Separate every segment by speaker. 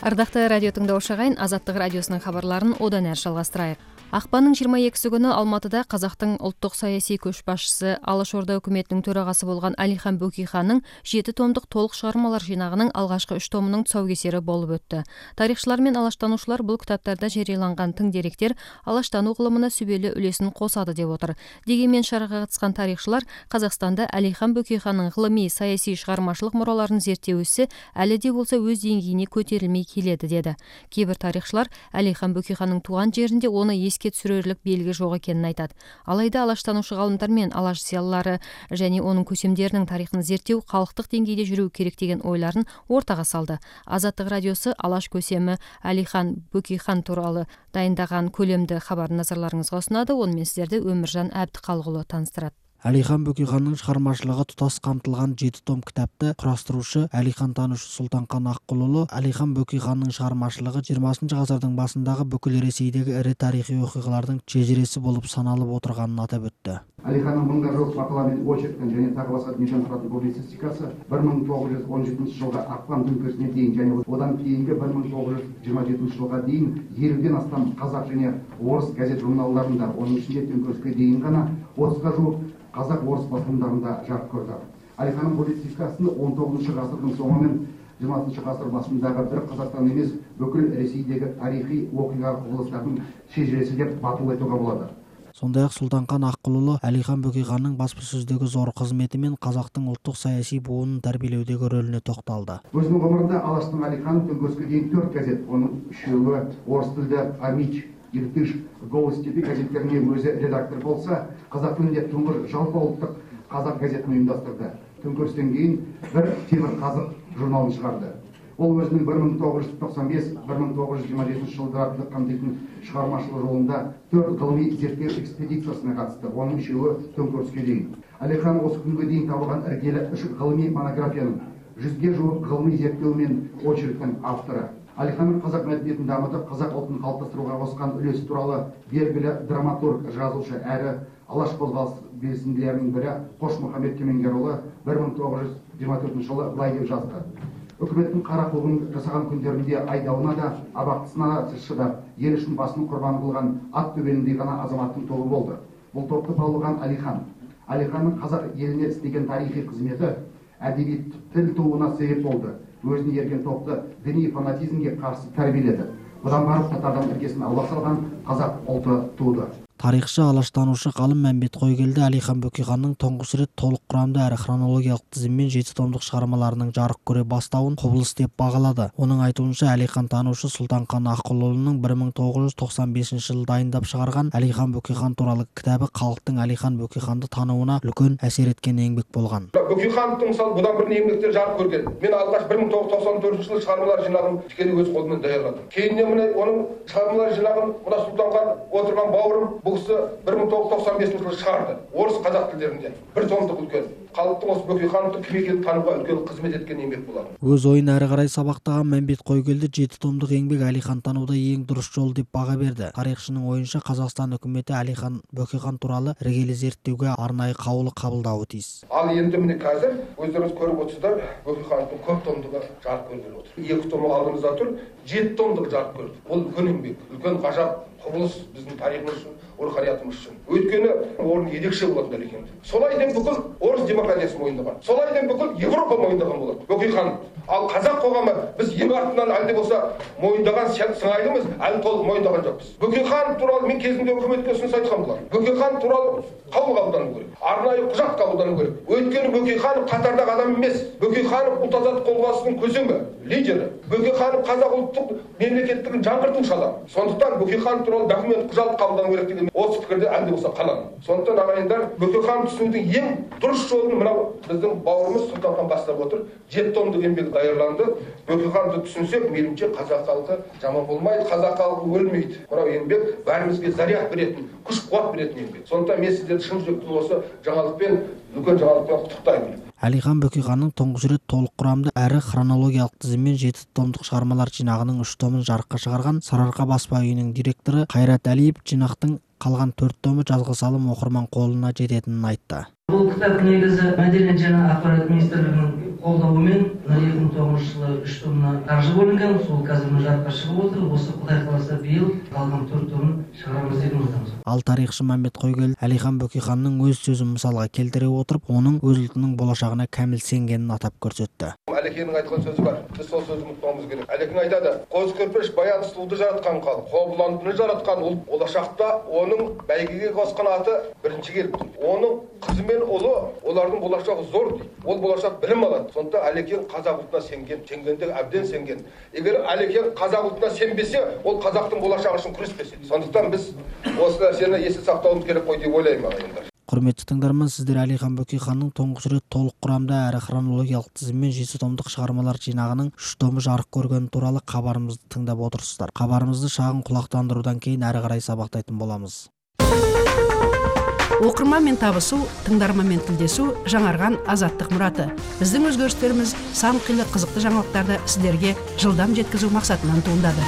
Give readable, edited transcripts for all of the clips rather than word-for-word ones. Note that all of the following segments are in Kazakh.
Speaker 1: Ардакты радио тыңдоочу агайын, Азаттык радиосунун кабарларын одан әрі жалғастырайық. Акпандын 22 күнү Алматыда Казактын улуттук саясий көч башчысы, Алаш Орда өкмөтүнүн төрагасы болгон Алихан Бөкейхандын 7 томдук толук чыгармалар жыйнагынын алгачкы 3 томунун тұсаукесери болуп өттү. Тарыхчылар мен алаштануучулар бул китаптарда жарыяланган тың деректер алаштануу кылымына сүбөлүү үлесин косады деп отур. Дегенмен шарага катышкан тарыхчылар Казакстанда Алихан Бөкейхандын гылымий саясий чыгармачылык мураларын зерттөөсү әлі де болса өз деңгейине көтерилмей келеді деді. Кейбір тарихчылар Алихан Бөкейхандын туған жеринде оны еске түсүрөрлүк белги жок экенин айтат. Алайда алаштануучу калымдар мен алаш зыялылары және onun көсемдеринин тарихын зерттөө калктык деңгейде жүрүү керек деген ойларын ортага салды. Азаттык радиосу алаш көсеми Алихан Бөкейхан тууралуу дайындаган көлөмдүү кабарды назарларыңызга сунады. Оны мен сиздерди Өмүржан Абдыкалыгулу таныстырат.
Speaker 2: Алихан Бөкейхандын чыгармачылыгы тутас камтылган 7 том китапты кураштыруучу Алихан таануучу Султанкан Аккулулу Алихан Бөкейхандын чыгармачылыгы 20-ғасырдын башындагы бүкүл Ресейдеги ири тарыхый окуялардын чежиреси болуп саналып отурганын атап өттү.
Speaker 3: Алиханның мыңға жуық мақала мен очерктен және тағы басқа дүниеден тұратын публицистикасы 1917 жылғы ақпан төңкерісіне дейін және одан кейінгі 1927 жылға дейін 50-ден астам қазақ және орыс газет журналдарында, оның ішінде төңкеріске дейін ғана 30-ға жуық қазақ-орыс басылымдарында жарық көрді. Алиханның публицистикасын 19 ғасырдың соңы мен 20 ғасыр басындағы бір Қазақстан емес, бүкіл Ресейдегі тарихи оқиға құбылыстардың шежіресі деп батыл айтуға болады.
Speaker 2: Сондай-ақ Султанкан Аккулулу Алихан Бөкейхандын баспасөздөгү зор кызмети мен казактын улуттук саясий буунун тарбиелөөдөгү рөлүнө токтолду.
Speaker 3: Өзүнүн гомурунда Алаштын Алихан төңкеріске дейін 4 газет, оның 3-өөсү орыс тілді Амич, Иртыш, Голос степи газеттеріне өзі редактор болса, қазақ тілінде тұңғыш жалпы ұлттық қазақ газетін ұйымдастырды. Төңкерістен кейін бір темір қазық журналын шығарды. Ол өзінің 1995-1927 жылдарды қамтитын шығармашылық жолында 4 ғылыми зерттеу экспедициясына қатысты, оның 3-өөсі төңкеріске дейін. Алихан осы күнге дейін табылған іргелі 3 ғылыми монографияның 100-ге жуық ғылыми зерттеу мен очерктің авторы. Алиханның қазақ мәдениетін дамытып, қазақ ұлтын қалыптастыруға қосқан үлесі туралы белгілі драматург, жазушы әрі алаш қозғалысы белсенділерінің бірі Қош Мұхаммед Кемеңгерұлы 1924 жылы былай деп жазды. Үкіметтің қара қуғын жасаған күндерінде айдауына да, абақтысына да шыдап, ел үшін басын құрбан қылған ат төбеліндей ғана азаматтың тобы болды. Бұл топты баулыған Алихан. Алиханның қазақ еліне істеген тарихи қызметі әдеби тіл тууына себеп болды. Өзіне ерген топты діни фанатизмге қарсы тәрбиеледі. Бұдан барып татардан іргесін аулақ салған қазақ ұлты туды.
Speaker 2: Тарихчы, алаштануучу Калым Мәмбет Койгелди Алихан Бөкейхандын тоңгуч ирет толук курамда әрі хронологиялык тизиммен 7 томдук чыгармаларынын жарык көрө баштауын кобулус деп багалады. Оның айтуунча, Алихан таануучу Султанкан Аккулулунун 1995 жылы дайындап чыгарган Алихан Бөкейхан тууралуу китабы калктын Алихан Бөкейханды таанууна үлкөн әсер эткен еңбек болгон.
Speaker 4: Бөкейхандын мисалы будан бир еңбектер жарык көргөн. Мен алгач 1994 жылы чыгармалар жинагын тикелей өз колуман даярладым. Кийинен мына onun чыгармалар жинагын мына Султанкан отурган бауырым бұл кісі 1995 жылы шығарды. Орыс қазақ тілдерінде бір томдық үлкен. Халықтың осы Бөкейхановты кім екенін тануға үлкен қызмет еткен еңбек болады.
Speaker 2: Өз ойын әрі қарай сабақтаған Мәмбет Койгелди 7 томдық еңбек Алихан танууда ең дұрыс жол деп баға берді. Тарихшының ойынша Қазақстан үкіметі Алихан Бөкейхан туралы іргелі зерттеуге арнайы қаулы қабылдауы тиіс.
Speaker 4: Ал енді міне қазір өздеріңіз көріп отырсыздар, Бөкейхановтың көп томдығы жарық көргелі отыр. 2 том алдымызда тұр, 7 томдық жарық көрді. Ол үлкен еңбек, үлкен ғажап құбылыс біздің тарихымыз үшін, руханиятымыз үшін. Өйткені орын ерекше болады Алихан. Солайден бүкіл орыс демократиясы мойындаған. Солайден бүкіл Европа мойындаған болады. Бөкейхан. Ал қазақ қоғамы біз ең артынан әлде болса мойындаған сыңайлымыз, әлі толық мойындаған жоқпыз. Бөкейхан туралы мен кезінде үкіметке ұсыныс айтқан болар. Бөкейхан туралы қаулы қабылдану керек. Арнайы құжат қабылдану керек. Өйткені Бөкейханов қатардағы адам емес. Бөкейханов ұлт азаттық қозғалысының көсемі, лидері. Бөкейханов қазақ ұлттық мемлекеттігін жаңғыртушы адам. Сондықтан Бөкейхан туралы документ құжат қабылдану керек деген осы пікірде әлде болса қаламын. Сондықтан ағайындар, Бөкейхан түсінудің ең дұрыс жолын мынау біздің бауырымыз Султанкан бастап отыр. 7 томдық еңбек даярланды. Бөкейханды түсінсек, меніңше қазақ халқы жаман болмайды, қазақ халқы өлмейді. Мынау еңбек бәрімізге заряд беретін, күш-қуат беретін еңбек. Сондықтан мен сіздерді шын жүректен осы жаңалықпен, үлкен жаңалықпен құттықтаймын.
Speaker 2: Алихан Бөкейханның тоңгуч ирет толук курамда әрі хронологиялык тизиммен 7 томдук чыгармалар жинагынын 3 томун жарыкка чыгарган Сарыарка баспа үйүнүн директору Кайрат Алиев жинактын калган 4 тому жазгы окурман колуна жететинин айтты.
Speaker 5: Бұл кітап негізі мәдениет және ақпарат министрлігінің қолдауымен 2009 жылы 3 томна қаржы бөлінген, сол қазір жарыққа шығып отыр. Осы Құдай қаласа биыл қалған 4 томын шығарамыз деп отырмыз.
Speaker 2: Ал тарихшы Мәмбет Қойгелді Әлихан Бөкейханның өз сөзін мысалға келтіре отырып, оның өз ұлтының болашағына кәміл сенгенін атап көрсетті.
Speaker 4: Әлекеңнің айтқан сөзі бар. Біз сол сөзді ұмытпауымыз керек. Әлекең айтады: "Қоз көрпеш баян сұлуды жаратқан халық, қобыландыны жаратқан ұлт. Болашақта оның бәйгеге қосқан аты бірінші келіп тұр. Оның қызы мен ұлы, олардың болашағы зор дейді. Ол болашақ білім алады." Сонда Әлекең қазақ ұлтына сенген, сенгенде әбден сенген. Егер Әлекең қазақ ұлтына сенбесе, ол қазақтың болашағы үшін күреспес еді. Сондықтан біз осы нәрсені есте сақтауымыз керек қой деп ойлаймын ағайындар.
Speaker 2: Құрметті тыңдарман, сіздер Әлихан Бөкейханның тұңғыш рет толық құрамда әрі хронологиялық тізіммен 7 томдық шығармалар жинағының 3 томы жарық көргені туралы хабарымызды тыңдап отырсыздар. Хабарымызды шағын құлақтандырудан кейін әрі қарай сабақтайтын боламыз.
Speaker 6: Оқырманмен табысу, тыңдарманмен тілдесу жаңарған азаттық мұраты. Біздің өзгерістеріміз сан қилы қызықты жаңалықтарды сіздерге жылдам жеткізу мақсатынан туындады.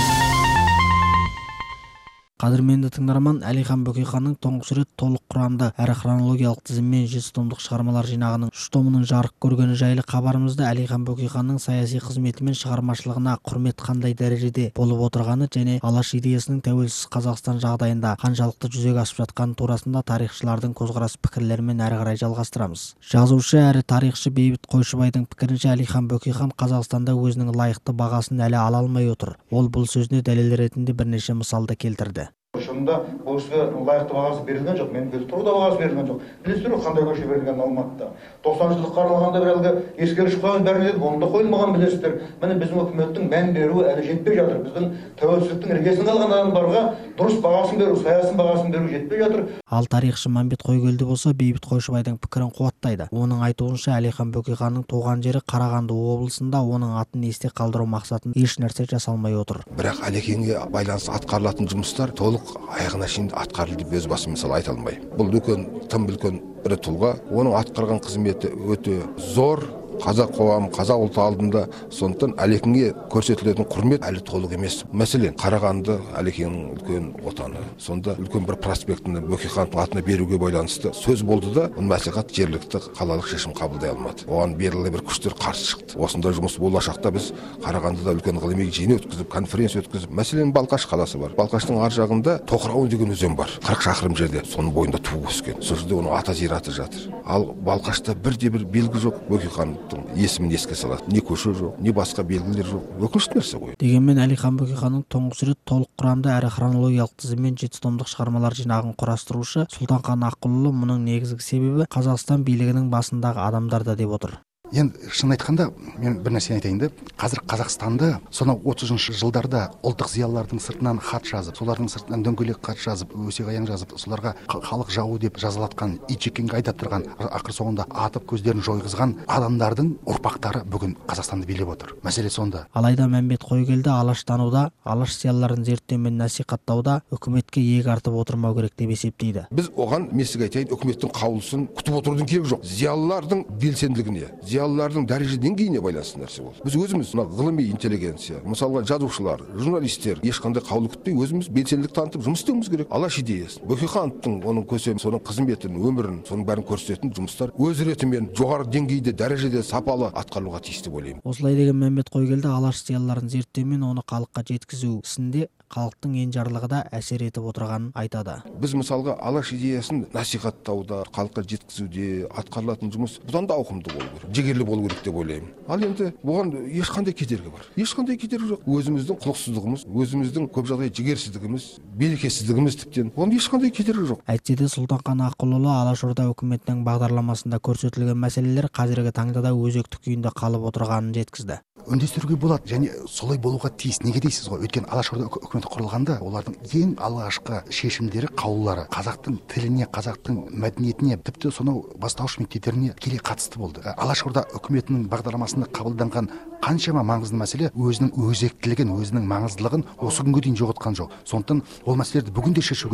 Speaker 2: Қадірменді тыңдарман, Әлихан Бөкейханның тұңғыш рет толық құрамда әрі хронологиялық тізіммен 7 томдық шығармалар жинағының 3 томының жарық көргені жайлы хабарымызды Әлихан Бөкейханның саяси қызметі мен шығармашылығына құрмет қандай дәрежеде болып отырғаны және алаш идеясының тәуелсіз Қазақстан жағдайында қаншалықты жүзеге асып жатқаны турасында тарихшылардың көзқарас пікірлерімен әрі қарай жалғастырамыз. Жазушы әрі тарихшы Бейбіт Қойшыбайдың пікірінше, Әлихан Бөкейхан Қазақстанда өзінің лайықты бағасын әлі ала алмай отыр. Ол бұл сөзіне дәлел ретінде бірнеше мысалды келтірді.
Speaker 7: Шынында бұл кісіге лайықты бағасы берілген жоқ, мен тұруда бағасы берілген жоқ. Білесіздер қандай көше берілген Алматыда. 90 жылдық қаралғанда бір әлгі ескеріш қойған бәріне деді, оны да қойылмаған білесіздер. Міне біздің үкіметтің мән беруі әлі жетпей жатыр. Біздің тәуелсіздіктің іргесін қалған адамдарға дұрыс бағасын беру, саясын бағасын беру жетпей жатыр.
Speaker 2: Ал тарихшы Мәмбет Қойгелді болса, Бейбіт Қойшыбайдың пікірін қуаттайды. Оның айтуынша, Әлихан Бөкейханның туған жері Қарағанды облысында оның атын есте қалдыру мақсатын еш нәрсе жасалмай отыр.
Speaker 4: Бірақ Әлекеңге байланысты атқарылатын жұмыстар толық аяғына шейін атқарылды деп өз басым мысалы айта алмаймын. Бұл тым үлкен бір тұлға, оның атқарған қызметі өте зор. Қазақ қоғамы, қазақ ұлты алдында, сондықтан Әлекеңге көрсетілетін құрмет әлі толық емес. Мәселен, Қарағанды Әлекеңнің үлкен отаны. Сонда үлкен бір проспектіні Бөкейханның атына беруге байланысты сөз болды да, мәслихат жергілікті қалалық шешім қабылдай алмады. Оған берілген бір күштер қарсы шықты. Осындай жұмыс болашақта біз Қарағандыда үлкен ғылыми жиын өткізіп, конференция өткізіп, мәселен Балқаш қаласы бар. Балқаштың ар жағында Тоқырау деген өзен бар. 40 шақырым жерде, соның бойында туып өскен. Сол жерде оның ата зираты жатыр. Ал Балқашта бірде-бір белгі жоқ Бөкейхан есімін еске салады. Не көше жоқ, не басқа белгілер жоқ. Өкінішті нәрсе ғой.
Speaker 2: Дегенмен Әлихан Бөкейханның тұңғыш рет толық құрамда әрі хронологиялық тізіммен 7 томдық шығармалар жинағын құрастырушы Сұлтанхан Аққұлұлы мұның негізгі себебі Қазақстан билігінің басындағы адамдарда деп отыр.
Speaker 8: Енді шын айтқанда, мен бір нәрсені айтайын да, қазір Қазақстанды сонау 30-шы жылдарда ұлттық зиялылардың сыртынан хат жазып, солардың сыртынан дөңгелек хат жазып, өсек-аяң жазып, соларға халық жауы деп жазалатқан, итжеккенге айдап тұрған, ақыр соңында атып көздерін жойғызған адамдардың ұрпақтары бүгін Қазақстанды билеп отыр. Мәселе сонда.
Speaker 2: Алайда Мәмбет Қойгелді алаштануда, алаш зиялыларын зерттеу мен насихаттауда үкіметке иек артып отырмау керек деп есептейді.
Speaker 4: Біз оған месік айтайын, үкіметтің қаулысын күтіп отырудың керегі жоқ. Зиялылардың белсенділігіне, зиялылардың дәреже деңгейіне байланысты нәрсе болды. Біз өзіміз ғылыми интеллигенция, мысалға жазушылар, журналистер ешқандай қаулы күтпей өзіміз белсенділік танытып жұмыс істеуіміз керек. Алаш идеясы, Бөкейхановтың оның көсемі, соның қызметін, өмірін, соның бәрін көрсететін жұмыстар өз ретімен жоғары деңгейде, дәрежеде, сапалы атқарылуға тиісті деп ойлаймын.
Speaker 2: Осылай деген Мәмбет Қойгелді алаш зиялыларын зерттеу мен оны халыққа жеткізу ісінде халықтың енжарлығы да әсер етіп отырғанын айтады.
Speaker 4: Біз мысалға алаш идеясын насихаттауда, халыққа жеткізуде атқарылатын жұмыс бұдан да ауқымды болу керек, жігерлі болу керек деп ойлаймын. Ал енді бұған ешқандай кедергі бар. Ешқандай кедергі жоқ. Өзіміздің құлықсыздығымыз, өзіміздің көп жағдай жігерсіздігіміз, берекесіздігіміз тіптен. Оған ешқандай кедергі жоқ.
Speaker 2: Әйтсе де Сұлтанхан Аққұлұлы Алашорда үкіметінің бағдарламасында көрсетілген мәселелер қазіргі таңда да өзекті күйінде қалып отырғанын жеткізді.
Speaker 8: Үндестіруге болады және солай болуға тиіс. Неге дейсіз ғой? Өйткені Алашорда үкіметі құрылғанда олардың ең алғашқы шешімдері, қаулылары қазақтың тіліне, қазақтың мәдениетіне, тіпті сонау бастауыш мектептеріне тікелей қатысты болды. Алашорда үкіметінің бағдарламасында қабылданған қаншама маңызды мәселе өзінің өзектілігін, өзінің маңыздылығын осы күнге дейін жоғалтқан жоқ. Сондықтан ол мәселелерді бүгін де шешу керек.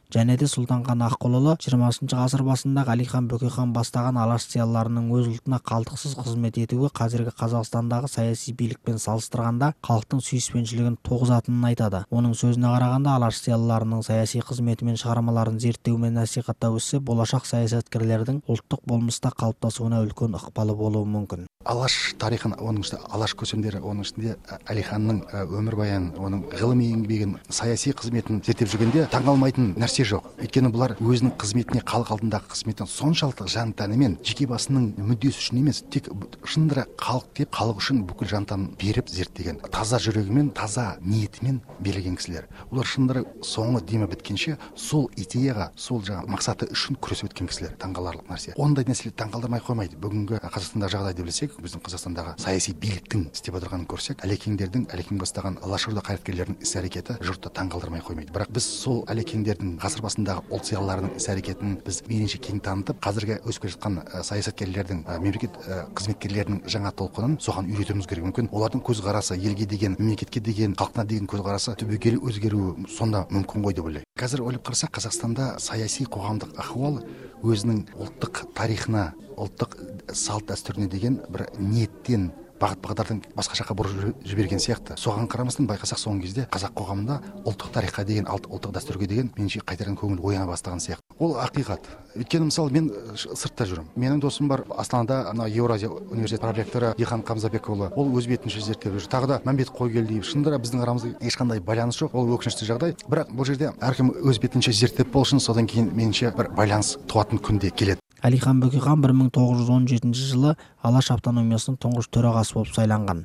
Speaker 2: және де Сұлтанхан Аққұлұлы 20 ғасыр басындағы Әлихан Бөкейхан бастаған алаш зиялыларының өз ұлтына қалтқысыз қызмет етуі қазіргі Қазақстандағы саяси билікпен салыстырғанда халықтың сүйіспеншілігін туғызатынын айтады. Оның сөзіне қарағанда, алаш зиялыларының саяси қызметі мен шығармаларын зерттеу мен насихаттау ісі болашақ саясаткерлердің ұлттық болмыста қалыптасуына үлкен ықпалы болуы мүмкін.
Speaker 8: Алаш тарихын, оның ішінде алаш көсемдері, оның ішінде Әлиханның өмірбаянын, оның ғылыми еңбегін, саяси қызметін зерттеп жүргенде таңғалмайтын нәрсе жоқ. Өйткені бұлар өзінің қызметіне, халық алдындағы қызметіне соншалықты жан тәнімен, жеке басының мүддесі үшін емес, тек шындыра халық деп, халық үшін бүкіл жан тәнін беріп зерттеген, таза жүрегімен, таза ниетімен берілген кісілер. Олар шындыра соңы демі біткенше сол идеяға, сол мақсаты үшін күресіп өткен кісілер. Таңғаларлық нәрсе. Ондай нәрселер таңғалдырмай қоймайды. Бүгінгі Қазақстандағы жағдайды білсек, біздің Қазақстандағы саяси биліктің істеп отырғанын көрсек, Әлекең бастаған алашорда қайраткерлерінің іс-әрекеті жұртты таңғалдырмай қоймайды. Бірақ біз сол Әлекеңдердің ғасыр басындағы ұлт зиялыларының іс-әрекетін біз мейлінше кең танытып, қазіргі өсіп келе жатқан саясаткерлердің, мемлекет қызметкерлерінің жаңа толқынын соған үйретуіміз керек. Мүмкін олардың көзқарасы, елге деген, мемлекетке деген, халқына деген көзқарасы түбегейлі өзгеруі сонда мүмкін ғой деп ойлаймын. Қазір ойлап қарасақ, Қазақстанда саяси қоғамдық ахуал өзінің ұлттық тарихына, ұлттық салт дәстүріне деген бір ниеттен, бағыт-бағдардың басқа жаққа бұрып жіберген сияқты. Соған қарамастан байқасақ, соңғы кезде қазақ қоғамында ұлттық тарихқа деген, ұлттық дәстүрге деген меніңше қайтадан көңіл ояна бастаған сияқты. Ол ақиқат. Өйткені мысалы мен сыртта жүрмін. Менің досым бар Астанада, Еуразия университет проректоры Дихан Қамзабекұлы. Ол өз бетінше зерттеп жүр. Тағы да Мәмбет Қойгелдиев. Шындыра біздің арамызда ешқандай байланыс жоқ. Ол өкінішті жағдай. Бірақ бұл жерде әркім өз бетінше зерттеп болсын, содан кейін меніңше бір байланыс туатын күнде келеді.
Speaker 2: Әлихан Бөкейхан 1917 жылы Алаш автономиясының тұңғыш төрағасы болып сайланған.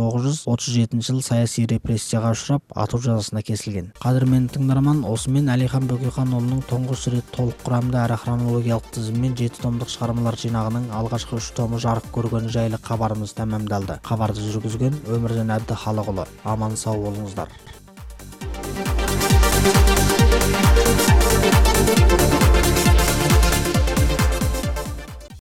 Speaker 2: 1937 жылы саяси репрессияға ұшырап, ату жазасына кесілген. Қадірменді тыңдарман, осымен Әлихан Бөкейханұлының тұңғыш рет толық құрамда әрі хронологиялық тізіммен 7 томдық шығармалар жинағының алғашқы 3 томы жарық көргені жайлы хабарымыз тәмамдалды. Хабарды жүргізген Өміржан Әбдіхалықұлы. Аман сау болыңыздар.